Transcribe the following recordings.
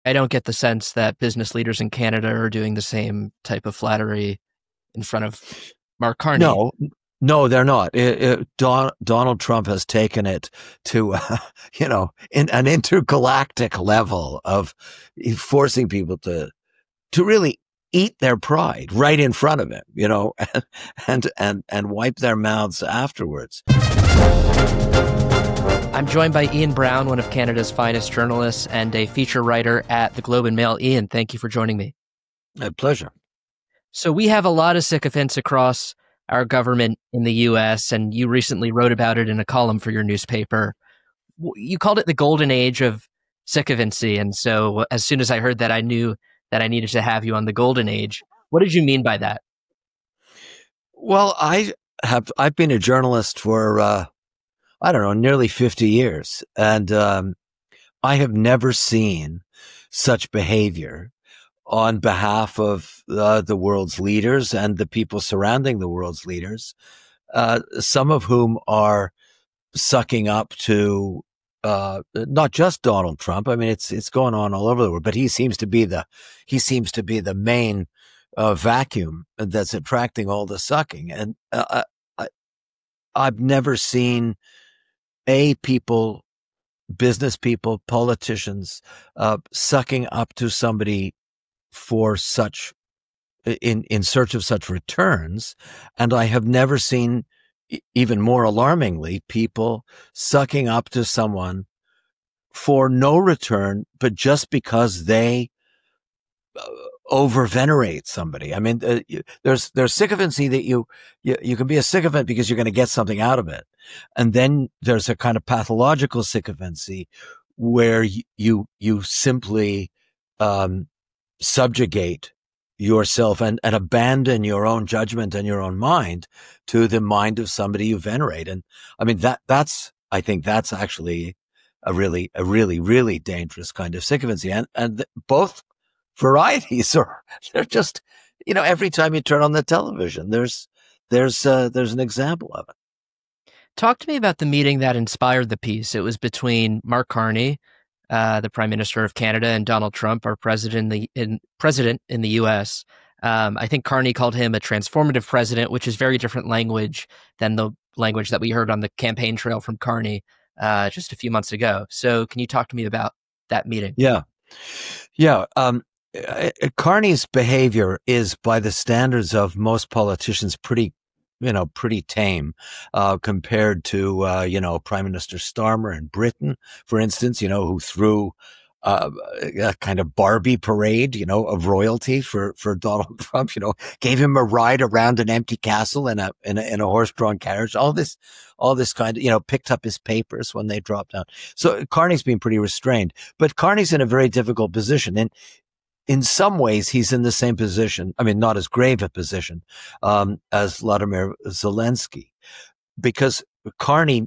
I don't get the sense that business leaders in Canada are doing the same type of flattery in front of Mark Carney. No, they're not. Donald Trump has taken it to, in an intergalactic level of forcing people to really eat their pride right in front of him, and wipe their mouths afterwards. I'm joined by Ian Brown, one of Canada's finest journalists and a feature writer at the Globe and Mail. Ian, thank you for joining me. My pleasure. So we have a lot of sycophants across our government in the U.S., and you recently wrote about it in a column for your newspaper. You called it the golden age of sycophancy, and so as soon as I heard that, I knew that I needed to have you on the golden age. What did you mean by that? Well, I've been a journalist for nearly 50 years, and I have never seen such behavior on behalf of the world's leaders and the people surrounding the world's leaders, some of whom are sucking up to not just Donald Trump. I mean, it's going on all over the world, but he seems to be the main vacuum that's attracting all the sucking. And I've never seen business people, politicians, sucking up to somebody for such in search of such returns. And I have never seen, even more alarmingly, people sucking up to someone for no return, but just because they over-venerate somebody. I mean, there's sycophancy that you can be a sycophant because you're going to get something out of it. And then there's a kind of pathological sycophancy where you simply subjugate yourself and abandon your own judgment and your own mind to the mind of somebody you venerate. And I mean, I think that's actually a really, really dangerous kind of sycophancy. And both varieties they're just, every time you turn on the television, there's an example of it. Talk to me about the meeting that inspired the piece. It was between Mark Carney, the Prime Minister of Canada, and Donald Trump, our president in the U.S. I think Carney called him a transformative president, which is very different language than the language that we heard on the campaign trail from Carney just a few months ago. So can you talk to me about that meeting? Yeah. Carney's behavior is, by the standards of most politicians, pretty tame, compared to, Prime Minister Starmer in Britain, for instance, who threw a kind of Barbie parade, of royalty for Donald Trump, gave him a ride around an empty castle in a horse-drawn carriage, all this kind of, picked up his papers when they dropped out. So Carney's been pretty restrained, but Carney's in a very difficult position. And in some ways, he's in the same position. I mean, not as grave a position, as Vladimir Zelensky, because Carney,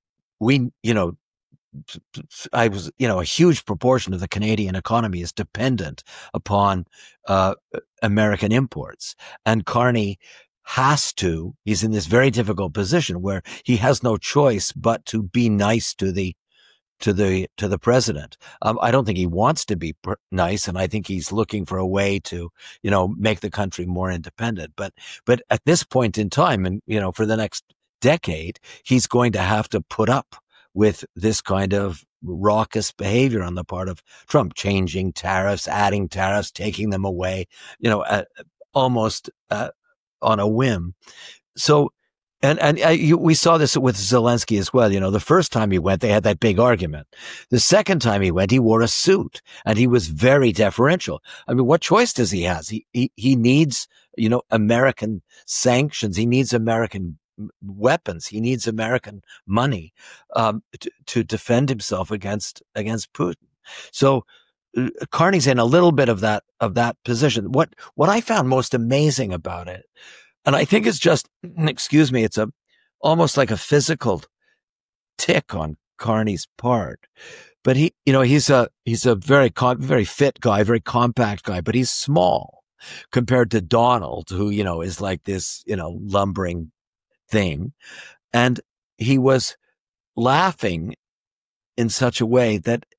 a huge proportion of the Canadian economy is dependent upon, American imports. And Carney he's in this very difficult position where he has no choice but to be nice to the president. I don't think he wants to be nice, and I think he's looking for a way to, make the country more independent. But at this point in time, and for the next decade, he's going to have to put up with this kind of raucous behavior on the part of Trump, changing tariffs, adding tariffs, taking them away, almost on a whim. So. We saw this with Zelensky as well. The first time he went, they had that big argument. The second time he went, he wore a suit and he was very deferential. I mean, what choice does he have? He needs, American sanctions. He needs American weapons. He needs American money, to defend himself against Putin. So Carney's in a little bit of that position. What I found most amazing about it, and I think it's just, it's almost like a physical tick on Carney's part. But he's a very fit guy, very compact guy, but he's small compared to Donald, who, is like this, lumbering thing. And he was laughing in such a way that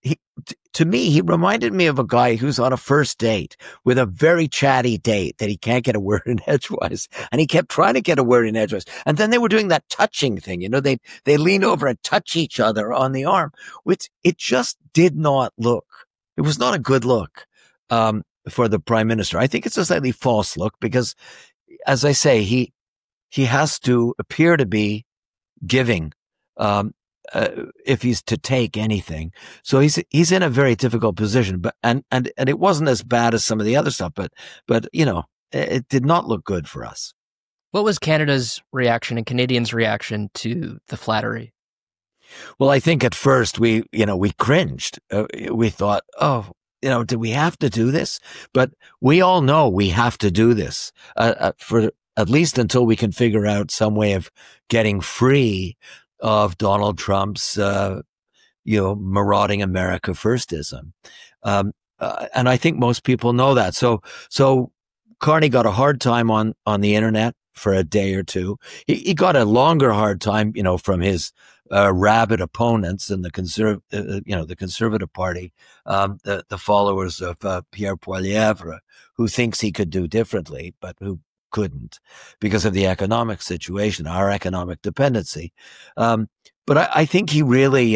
to me, he reminded me of a guy who's on a first date with a very chatty date that he can't get a word in edgewise. And he kept trying to get a word in edgewise. And then they were doing that touching thing. They lean over and touch each other on the arm, which it just did not look. It was not a good look, for the prime minister. I think it's a slightly false look because, as I say, he has to appear to be giving, if he's to take anything. So he's in a very difficult position, but, and it wasn't as bad as some of the other stuff, but, it did not look good for us. What was Canada's reaction and Canadians' reaction to the flattery? Well, I think at first we cringed. We thought, do we have to do this? But we all know we have to do this, for at least until we can figure out some way of getting free of Donald Trump's, marauding America firstism. And I think most people know that. So Carney got a hard time on the internet for a day or two. He got a longer hard time, from his rabid opponents in the Conservative Party, the followers of Pierre Poilievre, who thinks he could do differently, but who couldn't because of the economic situation, our economic dependency. But I think he really,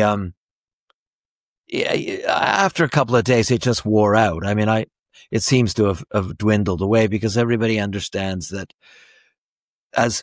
after a couple of days, it just wore out. I mean, it seems to have dwindled away because everybody understands that as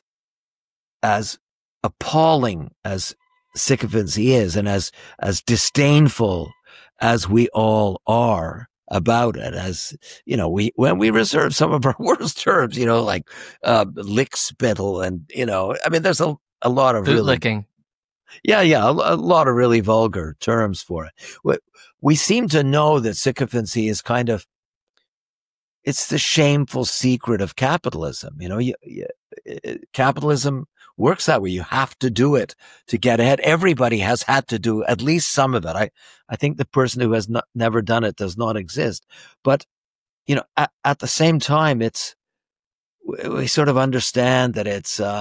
appalling as sycophancy is, and as disdainful as we all are about it, as when we reserve some of our worst terms, like lickspittle, and there's a lot of bootlicking. A lot of really vulgar terms for it. We seem to know that sycophancy is kind of, it's the shameful secret of capitalism. Capitalism works that way. You have to do it to get ahead. Everybody has had to do at least some of it. I think the person who has never done it does not exist. But, at the same time, we sort of understand that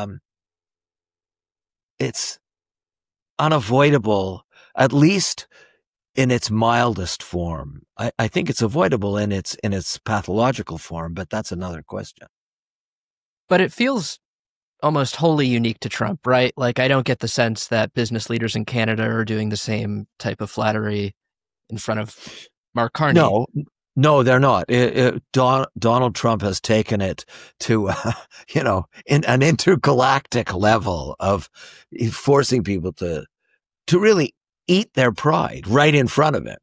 it's unavoidable, at least in its mildest form. I think it's avoidable in its pathological form, but that's another question. But it feels almost wholly unique to Trump, right? Like, I don't get the sense that business leaders in Canada are doing the same type of flattery in front of Mark Carney. No, they're not. Donald Trump has taken it to, in an intergalactic level of forcing people to really eat their pride right in front of him,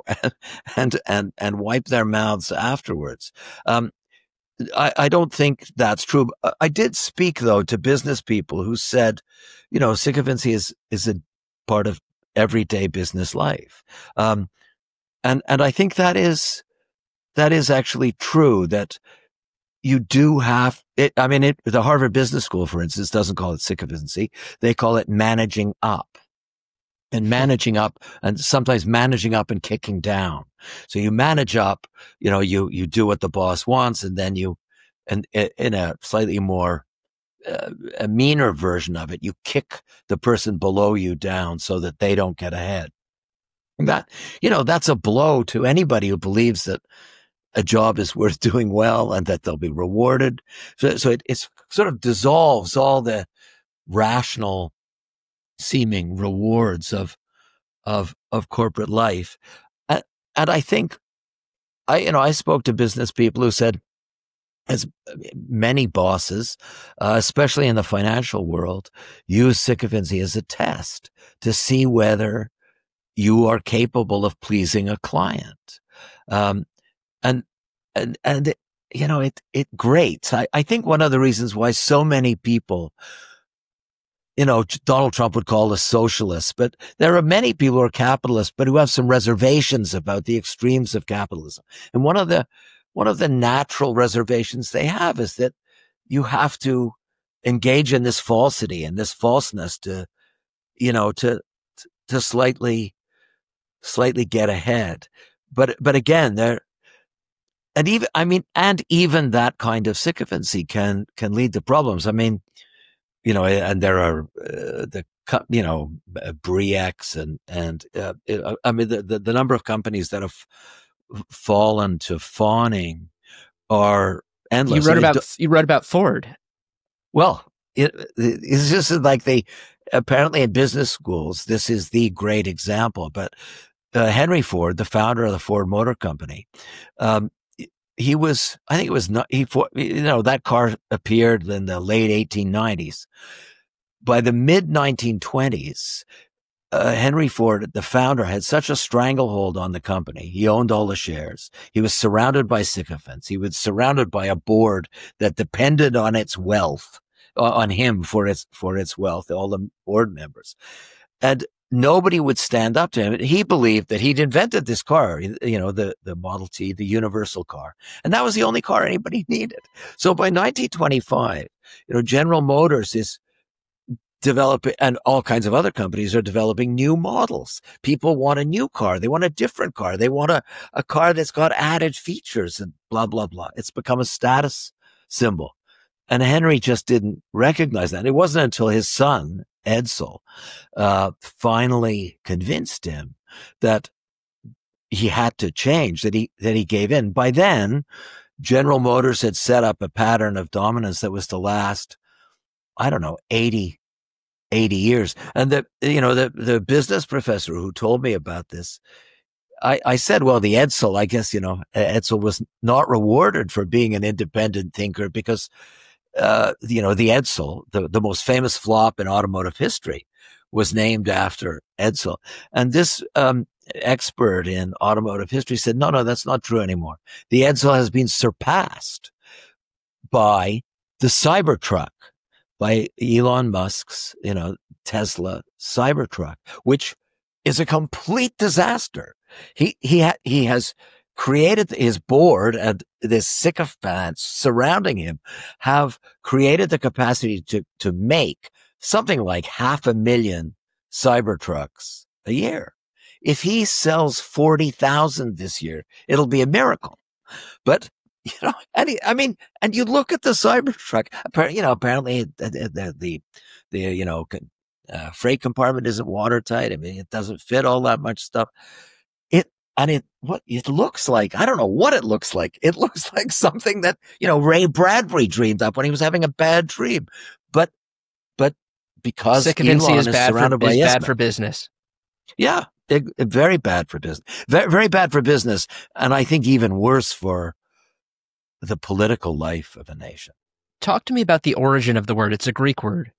and wipe their mouths afterwards. I don't think that's true. I did speak, though, to business people who said, sycophancy is a part of everyday business life. And I think that is actually true, that you do have it. I mean, the Harvard Business School, for instance, doesn't call it sycophancy. They call it managing up. And managing up, and sometimes managing up and kicking down. So you manage up, you do what the boss wants, and then and in a slightly more, a meaner version of it, you kick the person below you down so that they don't get ahead. And that, that's a blow to anybody who believes that a job is worth doing well and that they'll be rewarded. So it sort of dissolves all the rational seeming rewards of corporate life. And I think I spoke to business people who said, as many bosses, especially in the financial world, use sycophancy as a test to see whether you are capable of pleasing a client. It grates. I think one of the reasons why so many people, Donald Trump would call us socialists, but there are many people who are capitalists, but who have some reservations about the extremes of capitalism. And one of the natural reservations they have is that you have to engage in this falsity and this falseness to slightly get ahead. But again, even that kind of sycophancy can lead to problems. I mean, and there are the Bre-X I mean, the number of companies that have fallen to fawning are endless. You wrote about Ford. Well, it's just like apparently in business schools, this is the great example. But Henry Ford, the founder of the Ford Motor Company, that car appeared in the late 1890s. By the mid 1920s, Henry Ford, the founder, had such a stranglehold on the company. He owned all the shares. He was surrounded by sycophants. He was surrounded by a board that depended on its wealth, on him for its wealth, all the board members. And nobody would stand up to him. He believed that he'd invented this car, the Model T, the universal car. And that was the only car anybody needed. So by 1925, General Motors is developing, and all kinds of other companies are developing new models. People want a new car. They want a different car. They want a car that's got added features and blah, blah, blah. It's become a status symbol. And Henry just didn't recognize that. It wasn't until his son, Edsel, finally convinced him that he had to change, that he gave in. By then, General Motors had set up a pattern of dominance that was to last, 80 years. And the business professor who told me about this, I said, well, the Edsel, I guess, Edsel was not rewarded for being an independent thinker because, the Edsel, the most famous flop in automotive history, was named after Edsel. And this expert in automotive history said, no, that's not true anymore. The Edsel has been surpassed by the Cybertruck, by Elon Musk's, Tesla Cybertruck, which is a complete disaster. He has created, his board and the sycophants surrounding him have created the capacity to make something like 500,000 Cybertrucks a year. If he sells 40,000 this year, it'll be a miracle. But and you look at the Cybertruck. Apparently, the freight compartment isn't watertight. I mean, it doesn't fit all that much stuff. What it looks like, I don't know what it looks like. It looks like something that Ray Bradbury dreamed up when he was having a bad dream. But because sycophancy Elon is bad for business. Yeah, very bad for business. Very, very bad for business, and I think even worse for the political life of a nation. Talk to me about the origin of the word. It's a Greek word.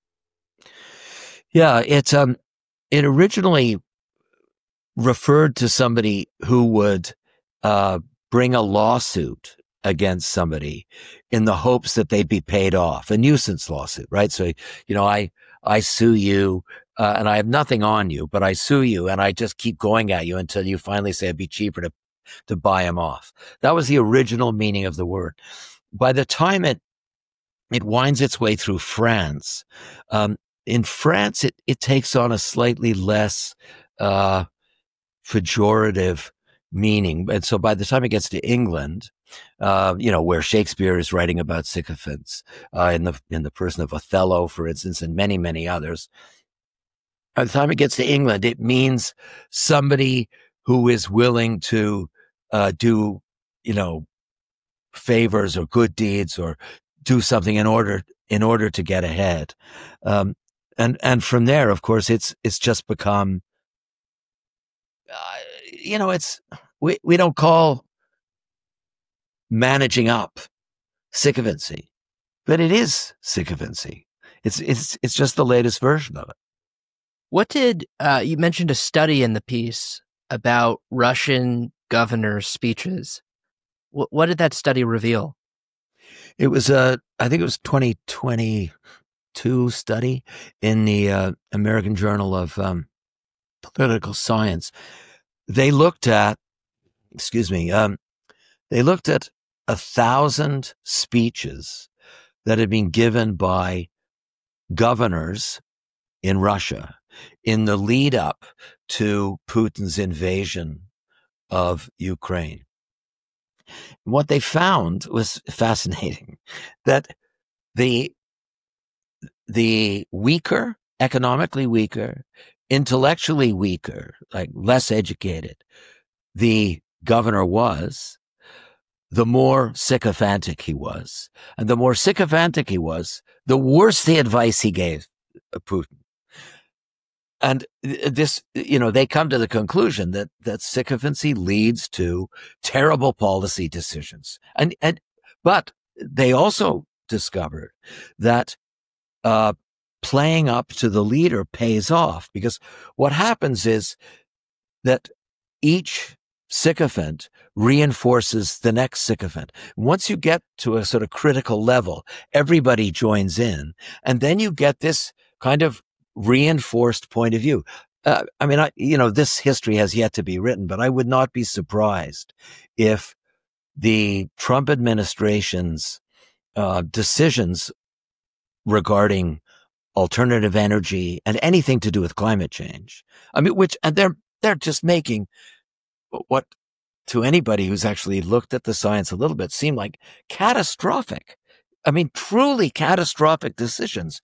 Yeah, it originally referred to somebody who would bring a lawsuit against somebody in the hopes that they'd be paid off, a nuisance lawsuit, right? So, I sue you and I have nothing on you, but I sue you and I just keep going at you until you finally say it'd be cheaper to buy him off. That was the original meaning of the word. By the time it winds its way through France, in France, it takes on a slightly less pejorative meaning. And so by the time it gets to England, where Shakespeare is writing about sycophants, in the person of Othello, for instance, and many, many others, by the time it gets to England, it means somebody who is willing to do, favors or good deeds or do something in order to get ahead. And from there, of course, it's just become, we don't call managing up sycophancy, but it is sycophancy. It's just the latest version of it. What did you mentioned a study in the piece about Russian governors' speeches? What did that study reveal? It was I think it was 2022 study in the American Journal of Political Science. They looked at 1,000 speeches that had been given by governors in Russia in the lead up to Putin's invasion of Ukraine. What they found was fascinating, that the weaker economically weaker, intellectually weaker, like less educated the governor was, the more sycophantic he was. And the more sycophantic he was, the worse the advice he gave Putin. And this, they come to the conclusion that sycophancy leads to terrible policy decisions. But they also discovered that playing up to the leader pays off, because what happens is that each sycophant reinforces the next sycophant. Once you get to a sort of critical level, everybody joins in, and then you get this kind of reinforced point of view. This history has yet to be written, but I would not be surprised if the Trump administration's decisions regarding alternative energy and anything to do with climate change, they're just making what, to anybody who's actually looked at the science a little bit, seem like catastrophic. Truly catastrophic decisions.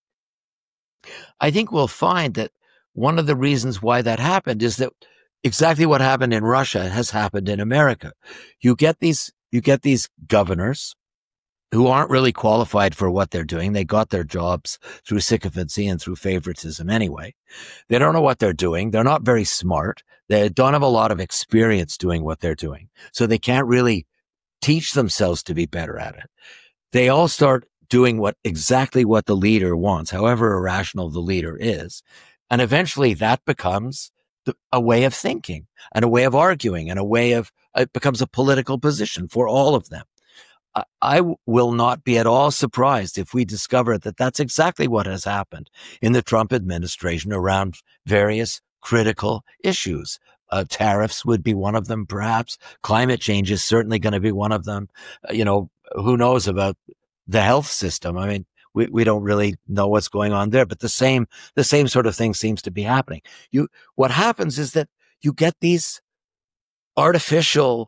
I think we'll find that one of the reasons why that happened is that exactly what happened in Russia has happened in America. You get these governors who aren't really qualified for what they're doing. They got their jobs through sycophancy and through favoritism anyway. They don't know what they're doing. They're not very smart. They don't have a lot of experience doing what they're doing. So they can't really teach themselves to be better at it. They all start doing exactly what the leader wants, however irrational the leader is. And eventually that becomes a way of thinking and a way of arguing and it becomes a political position for all of them. I will not be at all surprised if we discover that that's exactly what has happened in the Trump administration around various critical issues. Tariffs would be one of them, perhaps. Climate change is certainly going to be one of them. Who knows about the health system? We don't really know what's going on there, but the same sort of thing seems to be happening. What happens is that you get these artificial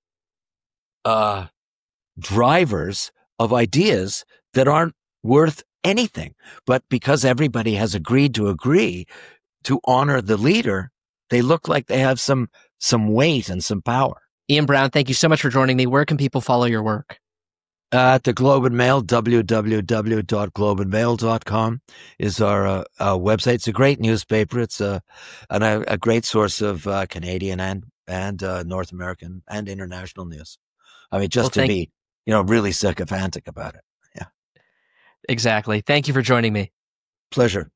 drivers of ideas that aren't worth anything. But because everybody has agreed to honor the leader, they look like they have some weight and some power. Ian Browne, thank you so much for joining me. Where can people follow your work? At the Globe and Mail, www.globeandmail.com is our website. It's a great newspaper. It's a great source of Canadian and North American and international news. To be really sycophantic about it. Yeah. Exactly. Thank you for joining me. Pleasure.